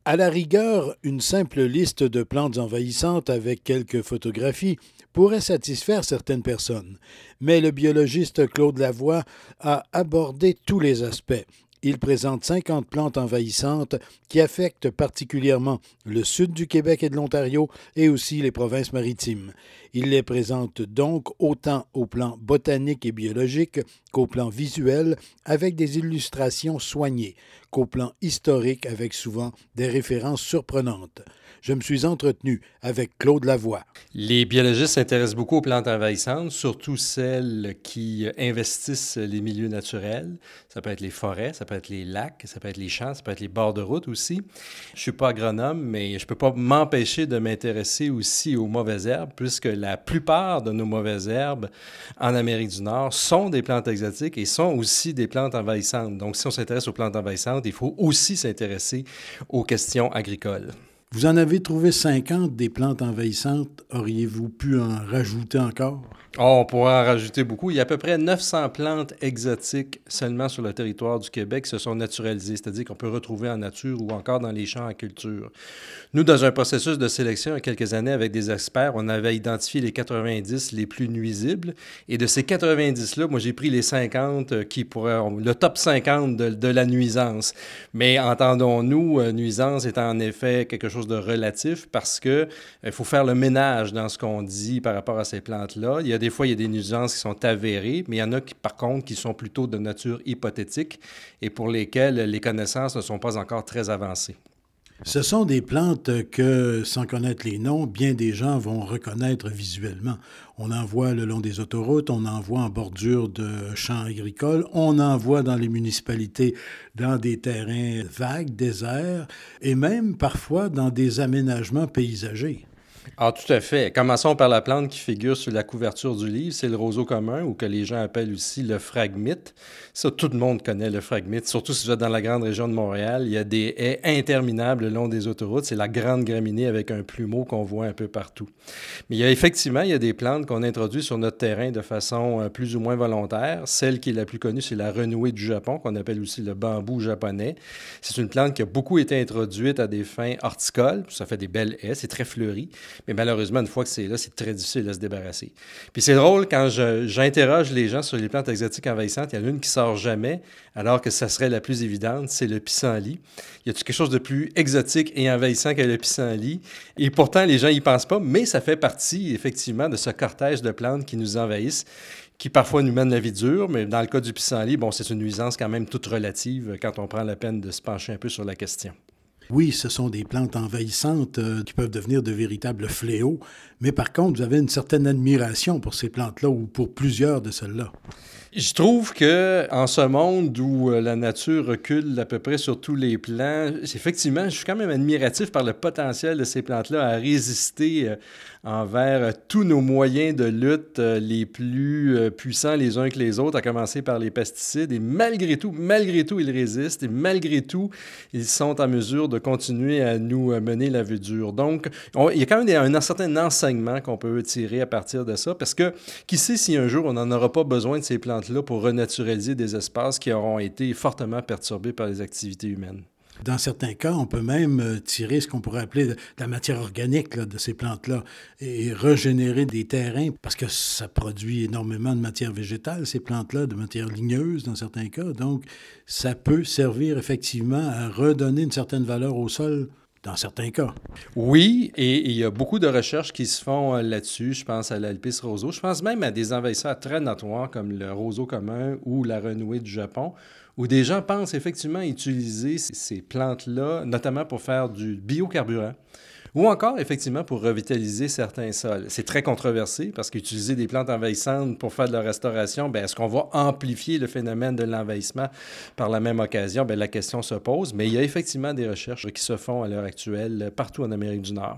À la rigueur, une simple liste de plantes envahissantes avec quelques photographies pourrait satisfaire certaines personnes. Mais le biologiste Claude Lavoie a abordé tous les aspects. Il présente 50 plantes envahissantes qui affectent particulièrement le sud du Québec et de l'Ontario et aussi les provinces maritimes. Il les présente donc autant au plan botanique et biologique qu'au plan visuel avec des illustrations soignées, qu'au plan historique avec souvent des références surprenantes. Je me suis entretenu avec Claude Lavoie. Les biologistes s'intéressent beaucoup aux plantes envahissantes, surtout celles qui investissent les milieux naturels. Ça peut être les forêts, ça peut être les lacs, ça peut être les champs, ça peut être les bords de route aussi. Je suis pas agronome, mais je peux pas m'empêcher de m'intéresser aussi aux mauvaises herbes, puisque la plupart de nos mauvaises herbes en Amérique du Nord sont des plantes exotiques et sont aussi des plantes envahissantes. Donc, si on s'intéresse aux plantes envahissantes, il faut aussi s'intéresser aux questions agricoles. Vous en avez trouvé 50 des plantes envahissantes. Auriez-vous pu en rajouter encore? Oh, on pourrait en rajouter beaucoup. Il y a à peu près 900 plantes exotiques seulement sur le territoire du Québec qui se sont naturalisées, c'est-à-dire qu'on peut retrouver en nature ou encore dans les champs en culture. Nous, dans un processus de sélection il y a quelques années avec des experts, on avait identifié les 90 les plus nuisibles. Et de ces 90-là, moi, j'ai pris les 50 qui pourraient, le top 50 de la nuisance. Mais entendons-nous, nuisance est en effet quelque chose de relatif parce que il faut faire le ménage dans ce qu'on dit par rapport à ces plantes-là. Des fois, il y a des nuisances qui sont avérées, mais il y en a qui, par contre, qui sont plutôt de nature hypothétique et pour lesquelles les connaissances ne sont pas encore très avancées. Ce sont des plantes que, sans connaître les noms, bien des gens vont reconnaître visuellement. On en voit le long des autoroutes, on en voit en bordure de champs agricoles, on en voit dans les municipalités, dans des terrains vagues, déserts, et même parfois dans des aménagements paysagers. Ah, tout à fait. Commençons par la plante qui figure sur la couverture du livre, c'est le roseau commun, ou que les gens appellent aussi le phragmite. Ça, tout le monde connaît le phragmite, surtout si vous êtes dans la grande région de Montréal. Il y a des haies interminables le long des autoroutes. C'est la grande graminée avec un plumeau qu'on voit un peu partout. Mais il y a des plantes qu'on introduit sur notre terrain de façon plus ou moins volontaire. Celle qui est la plus connue, c'est la renouée du Japon, qu'on appelle aussi le bambou japonais. C'est une plante qui a beaucoup été introduite à des fins horticoles. Ça fait des belles haies, c'est très fleuri. Mais malheureusement, une fois que c'est là, c'est très difficile de se débarrasser. Puis c'est drôle, quand j'interroge les gens sur les plantes exotiques envahissantes, il y en a une qui sort jamais, alors que ça serait la plus évidente, c'est le pissenlit. Y a-t-il quelque chose de plus exotique et envahissant que le pissenlit? Et pourtant, les gens n'y pensent pas, mais ça fait partie, effectivement, de ce cortège de plantes qui nous envahissent, qui parfois nous mènent la vie dure, mais dans le cas du pissenlit, bon, c'est une nuisance quand même toute relative quand on prend la peine de se pencher un peu sur la question. Oui, ce sont des plantes envahissantes qui peuvent devenir de véritables fléaux, mais par contre, vous avez une certaine admiration pour ces plantes-là ou pour plusieurs de celles-là. Je trouve que en ce monde où la nature recule à peu près sur tous les plans, effectivement, je suis quand même admiratif par le potentiel de ces plantes-là à résister envers tous nos moyens de lutte les plus puissants les uns que les autres, à commencer par les pesticides. Et malgré tout, ils résistent et malgré tout, ils sont en mesure de continuer à nous mener la vie dure. Donc, il y a quand même un certain enseignement qu'on peut tirer à partir de ça, parce que qui sait si un jour on n'en aura pas besoin de ces plantes-là pour renaturaliser des espaces qui auront été fortement perturbés par les activités humaines. Dans certains cas, on peut même tirer ce qu'on pourrait appeler de la matière organique là, de ces plantes-là et régénérer des terrains parce que ça produit énormément de matière végétale, ces plantes-là, de matière ligneuse dans certains cas. Donc, ça peut servir effectivement à redonner une certaine valeur au sol dans certains cas. Oui, et il y a beaucoup de recherches qui se font là-dessus. Je pense à l'Alpis roseau. Je pense même à des envahisseurs très notoires comme le roseau commun ou la renouée du Japon, où des gens pensent effectivement utiliser ces plantes-là, notamment pour faire du biocarburant, ou encore, effectivement, pour revitaliser certains sols. C'est très controversé parce qu'utiliser des plantes envahissantes pour faire de la restauration, bien, est-ce qu'on va amplifier le phénomène de l'envahissement par la même occasion? Bien, la question se pose, mais il y a effectivement des recherches qui se font à l'heure actuelle partout en Amérique du Nord.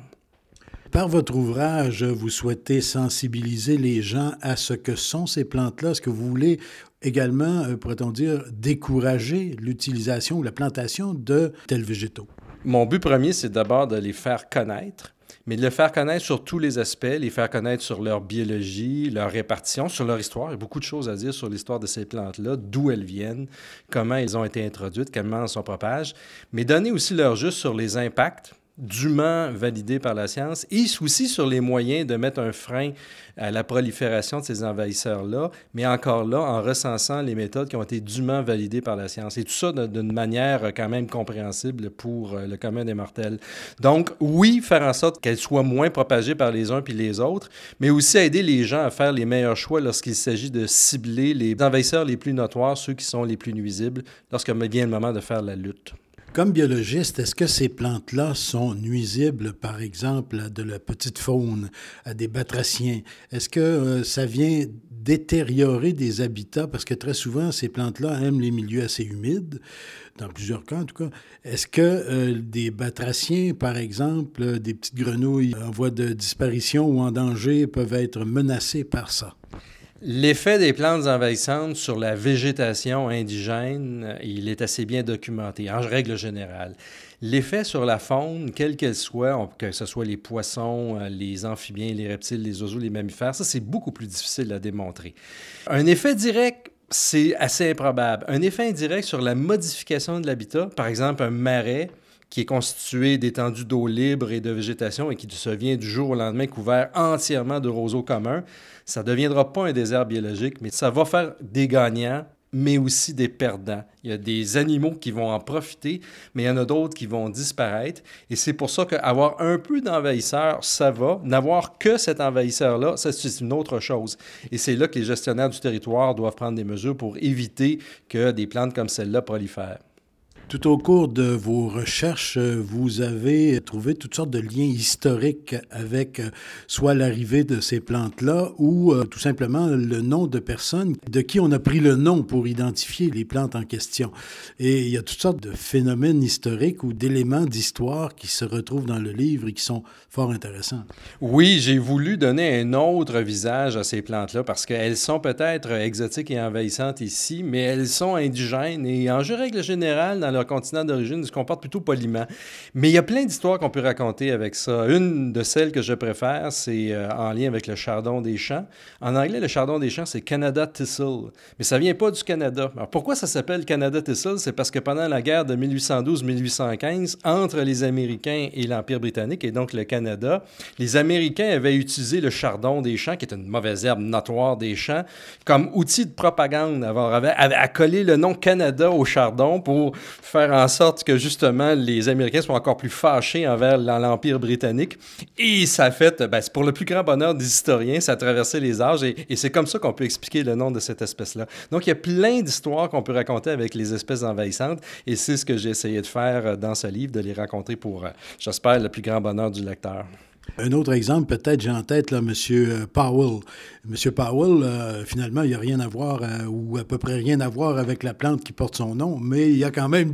Par votre ouvrage, vous souhaitez sensibiliser les gens à ce que sont ces plantes-là. Est-ce que vous voulez également, pourrait-on dire, décourager l'utilisation ou la plantation de tels végétaux? Mon but premier, c'est d'abord de les faire connaître. mais de le faire connaître sur tous les aspects, les faire connaître sur leur biologie, leur répartition, sur leur histoire. Il y a beaucoup de choses à dire sur l'histoire de ces plantes-là, d'où elles viennent, comment elles ont été introduites, comment elles se propagent, mais donner aussi leur juste sur les impacts dûment validés par la science et aussi sur les moyens de mettre un frein à la prolifération de ces envahisseurs-là, mais encore là, en recensant les méthodes qui ont été dûment validées par la science. Et tout ça d'une manière quand même compréhensible pour le commun des mortels. Donc, oui, faire en sorte qu'elles soient moins propagées par les uns puis les autres, mais aussi aider les gens à faire les meilleurs choix lorsqu'il s'agit de cibler les envahisseurs les plus notoires, ceux qui sont les plus nuisibles, lorsque vient le moment de faire la lutte. Comme biologiste, est-ce que ces plantes-là sont nuisibles, par exemple, à de la petite faune, à des batraciens? Est-ce que ça vient détériorer des habitats? Parce que très souvent, ces plantes-là aiment les milieux assez humides, dans plusieurs cas en tout cas. Est-ce que des batraciens, par exemple, des petites grenouilles en voie de disparition ou en danger peuvent être menacés par ça? L'effet des plantes envahissantes sur la végétation indigène, il est assez bien documenté, en règle générale. L'effet sur la faune, quelle qu'elle soit, que ce soit les poissons, les amphibiens, les reptiles, les oiseaux, les mammifères, ça, c'est beaucoup plus difficile à démontrer. Un effet direct, c'est assez improbable. Un effet indirect sur la modification de l'habitat, par exemple un marais, qui est constitué d'étendues d'eau libre et de végétation et qui se vient du jour au lendemain couvert entièrement de roseaux communs, ça ne deviendra pas un désert biologique, mais ça va faire des gagnants, mais aussi des perdants. Il y a des animaux qui vont en profiter, mais il y en a d'autres qui vont disparaître. Et c'est pour ça qu'avoir un peu d'envahisseur, ça va. N'avoir que cet envahisseur-là, ça, c'est une autre chose. Et c'est là que les gestionnaires du territoire doivent prendre des mesures pour éviter que des plantes comme celle-là prolifèrent. Tout au cours de vos recherches, vous avez trouvé toutes sortes de liens historiques avec soit l'arrivée de ces plantes-là ou tout simplement le nom de personnes de qui on a pris le nom pour identifier les plantes en question. Et il y a toutes sortes de phénomènes historiques ou d'éléments d'histoire qui se retrouvent dans le livre et qui sont fort intéressants. Oui, j'ai voulu donner un autre visage à ces plantes-là parce qu'elles sont peut-être exotiques et envahissantes ici, mais elles sont indigènes et en règle générale, dans leur continent d'origine, ils se comportent plutôt poliment. Mais il y a plein d'histoires qu'on peut raconter avec ça. Une de celles que je préfère, c'est en lien avec le chardon des champs. En anglais, le chardon des champs, c'est Canada Thistle. Mais ça vient pas du Canada. Alors pourquoi ça s'appelle Canada Thistle? C'est parce que pendant la guerre de 1812-1815, entre les Américains et l'Empire britannique, et donc le Canada, les Américains avaient utilisé le chardon des champs, qui est une mauvaise herbe notoire des champs, comme outil de propagande. Avaient accolé le nom Canada au chardon pour faire en sorte que, justement, les Américains soient encore plus fâchés envers l'Empire britannique. Et ça a fait, c'est pour le plus grand bonheur des historiens, ça a traversé les âges et c'est comme ça qu'on peut expliquer le nom de cette espèce-là. Donc, il y a plein d'histoires qu'on peut raconter avec les espèces envahissantes et c'est ce que j'ai essayé de faire dans ce livre, de les raconter pour, j'espère, le plus grand bonheur du lecteur. Un autre exemple, peut-être, j'ai en tête là, M. Powell. M. Powell, finalement, il n'y a rien à voir, ou à peu près rien à voir avec la plante qui porte son nom, mais il y a quand même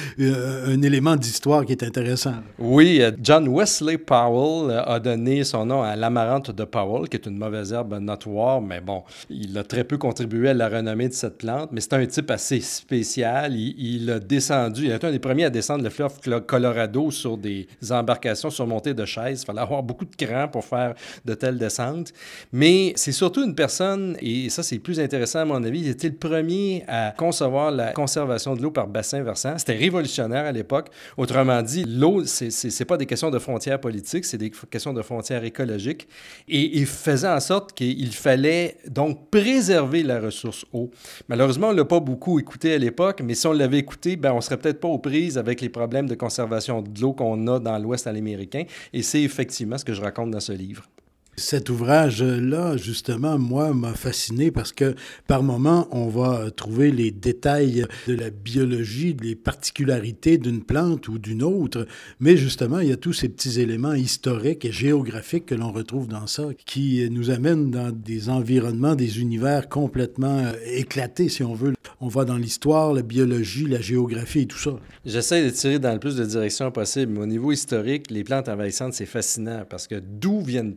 un élément d'histoire qui est intéressant. Oui, John Wesley Powell a donné son nom à l'amarante de Powell, qui est une mauvaise herbe notoire, mais bon, il a très peu contribué à la renommée de cette plante, mais c'est un type assez spécial. Il a descendu, il a été un des premiers à descendre le fleuve Colorado sur des embarcations surmontées de chaises. Il fallait avoir beaucoup de cran pour faire de telles descentes. Mais c'est surtout une personne, et ça c'est plus intéressant à mon avis, il était le premier à concevoir la conservation de l'eau par bassin versant. C'était révolutionnaire à l'époque. Autrement dit, l'eau, c'est pas des questions de frontières politiques, c'est des questions de frontières écologiques. Et il faisait en sorte qu'il fallait donc préserver la ressource eau. Malheureusement, on ne l'a pas beaucoup écouté à l'époque, mais si on l'avait écouté, on ne serait peut-être pas aux prises avec les problèmes de conservation de l'eau qu'on a dans l'Ouest américain. Et c'est effectivement ce que je raconte dans ce livre. Cet ouvrage-là, justement, moi, m'a fasciné parce que par moments, on va trouver les détails de la biologie, les particularités d'une plante ou d'une autre, mais justement, il y a tous ces petits éléments historiques et géographiques que l'on retrouve dans ça, qui nous amènent dans des environnements, des univers complètement éclatés, si on veut. On va dans l'histoire, la biologie, la géographie et tout ça. J'essaie de tirer dans le plus de directions possible, mais au niveau historique, les plantes envahissantes, c'est fascinant parce que d'où viennent-elles?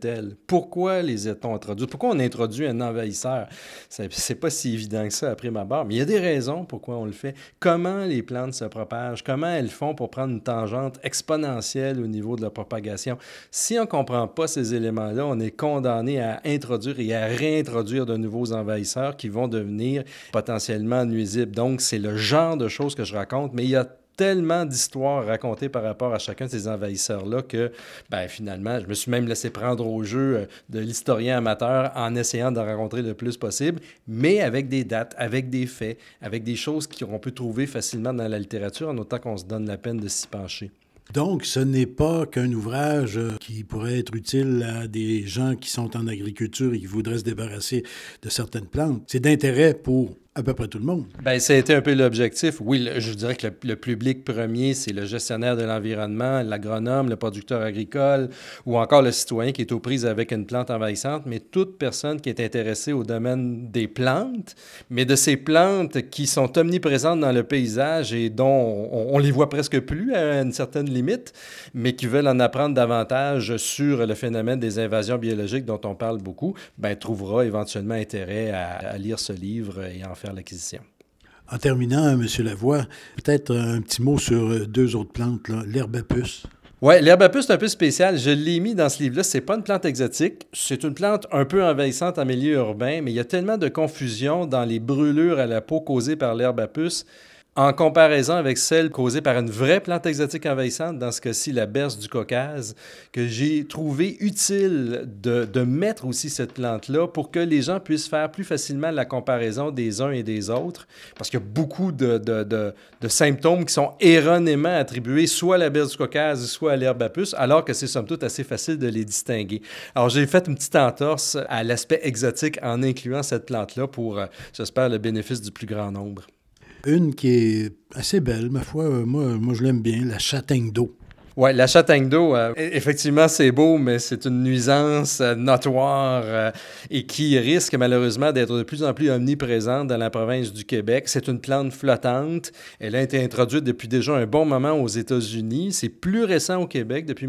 Pourquoi les a-t-on introduits? Pourquoi on introduit un envahisseur? C'est pas si évident que ça à prime abord, mais il y a des raisons pourquoi on le fait. Comment les plantes se propagent? Comment elles font pour prendre une tangente exponentielle au niveau de la propagation? Si on ne comprend pas ces éléments-là, on est condamné à introduire et à réintroduire de nouveaux envahisseurs qui vont devenir potentiellement nuisibles. Donc, c'est le genre de choses que je raconte, mais il y a tellement d'histoires racontées par rapport à chacun de ces envahisseurs-là que, finalement, je me suis même laissé prendre au jeu de l'historien amateur en essayant d'en rencontrer le plus possible, mais avec des dates, avec des faits, avec des choses qu'on peut trouver facilement dans la littérature, en autant qu'on se donne la peine de s'y pencher. Donc, ce n'est pas qu'un ouvrage qui pourrait être utile à des gens qui sont en agriculture et qui voudraient se débarrasser de certaines plantes. C'est d'intérêt pour à peu près tout le monde. Ça a été un peu l'objectif. Oui, je dirais que le public premier, c'est le gestionnaire de l'environnement, l'agronome, le producteur agricole ou encore le citoyen qui est aux prises avec une plante envahissante, mais toute personne qui est intéressée au domaine des plantes, mais de ces plantes qui sont omniprésentes dans le paysage et dont on les voit presque plus à une certaine limite, mais qui veulent en apprendre davantage sur le phénomène des invasions biologiques dont on parle beaucoup, trouvera éventuellement intérêt à lire ce livre et en faire l'acquisition. En terminant, M. Lavoie, peut-être un petit mot sur deux autres plantes, là, l'herbe à puce. Oui, l'herbe à puce, c'est un peu spécial. Je l'ai mis dans ce livre-là. C'est pas une plante exotique. C'est une plante un peu envahissante en milieu urbain, mais il y a tellement de confusion dans les brûlures à la peau causées par l'herbe à puce en comparaison avec celle causée par une vraie plante exotique envahissante, dans ce cas-ci la berce du Caucase, que j'ai trouvé utile de mettre aussi cette plante-là pour que les gens puissent faire plus facilement la comparaison des uns et des autres, parce qu'il y a beaucoup de symptômes qui sont erronément attribués soit à la berce du Caucase, soit à l'herbe à puce, alors que c'est somme toute assez facile de les distinguer. Alors j'ai fait une petite entorse à l'aspect exotique en incluant cette plante-là pour, j'espère, le bénéfice du plus grand nombre. Une qui est assez belle, ma foi, moi je l'aime bien, la châtaigne d'eau. Oui, la châtaigne d'eau, effectivement, c'est beau, mais c'est une nuisance notoire et qui risque malheureusement d'être de plus en plus omniprésente dans la province du Québec. C'est une plante flottante. Elle a été introduite depuis déjà un bon moment aux États-Unis. C'est plus récent au Québec, depuis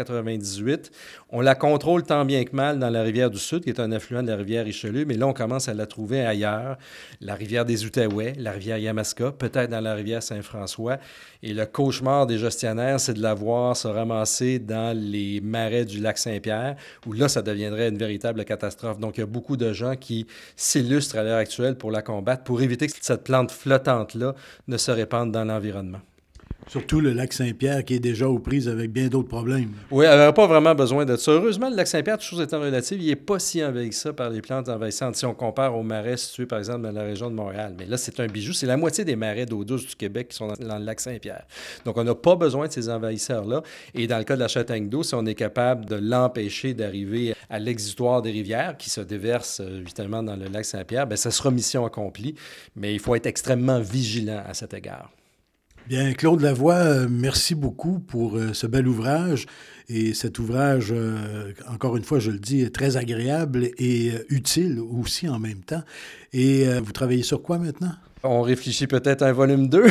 1998. On la contrôle tant bien que mal dans la rivière du Sud, qui est un affluent de la rivière Richelieu, mais là, on commence à la trouver ailleurs. La rivière des Outaouais, la rivière Yamaska, peut-être dans la rivière Saint-François. Et le cauchemar des gestionnaires, c'est de la voir se ramasser dans les marais du lac Saint-Pierre, où là, ça deviendrait une véritable catastrophe. Donc, il y a beaucoup de gens qui s'illustrent à l'heure actuelle pour la combattre, pour éviter que cette plante flottante-là ne se répande dans l'environnement. Surtout le lac Saint-Pierre qui est déjà aux prises avec bien d'autres problèmes. Oui, elle n'aurait pas vraiment besoin de ça. Heureusement, le lac Saint-Pierre, toute chose étant relative, il n'est pas si envahi que ça par les plantes envahissantes si on compare aux marais situés, par exemple, dans la région de Montréal. Mais là, c'est un bijou. C'est la moitié des marais d'eau douce du Québec qui sont dans le lac Saint-Pierre. Donc, on n'a pas besoin de ces envahisseurs-là. Et dans le cas de la châtaigne d'eau, si on est capable de l'empêcher d'arriver à l'exutoire des rivières qui se déversent évidemment dans le lac Saint-Pierre, ça sera mission accomplie. Mais il faut être extrêmement vigilant à cet égard. Bien, Claude Lavoie, merci beaucoup pour ce bel ouvrage. Et cet ouvrage, encore une fois, je le dis, est très agréable et utile aussi en même temps. Et vous travaillez sur quoi maintenant? On réfléchit peut-être à un volume 2,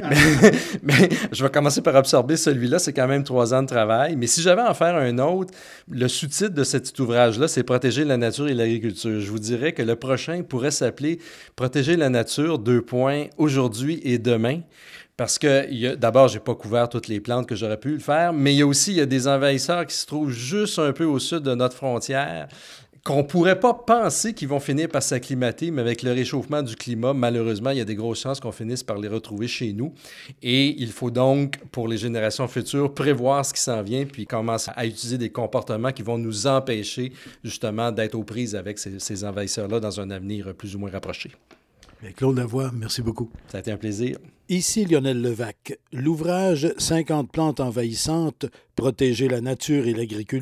mais je vais commencer par absorber celui-là. C'est quand même 3 ans de travail. Mais si j'avais à en faire un autre, le sous-titre de cet ouvrage-là, c'est « Protéger la nature et l'agriculture ». Je vous dirais que le prochain pourrait s'appeler « Protéger la nature, aujourd'hui et demain ». Parce que, d'abord, je n'ai pas couvert toutes les plantes que j'aurais pu le faire, mais il y a des envahisseurs qui se trouvent juste un peu au sud de notre frontière, qu'on ne pourrait pas penser qu'ils vont finir par s'acclimater, mais avec le réchauffement du climat, malheureusement, il y a des grosses chances qu'on finisse par les retrouver chez nous. Et il faut donc, pour les générations futures, prévoir ce qui s'en vient, puis commencer à utiliser des comportements qui vont nous empêcher, justement, d'être aux prises avec ces envahisseurs-là dans un avenir plus ou moins rapproché. Bien, Claude Lavoie, merci beaucoup. Ça a été un plaisir. Ici Lionel Levac. L'ouvrage « 50 plantes envahissantes, protéger la nature et l'agriculture »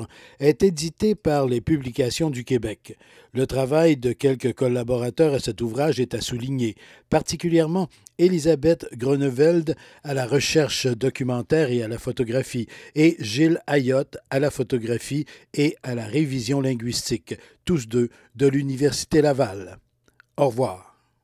est édité par les Publications du Québec. Le travail de quelques collaborateurs à cet ouvrage est à souligner, particulièrement Elisabeth Greneveld à la recherche documentaire et à la photographie, et Gilles Ayotte à la photographie et à la révision linguistique, tous deux de l'Université Laval. Au revoir.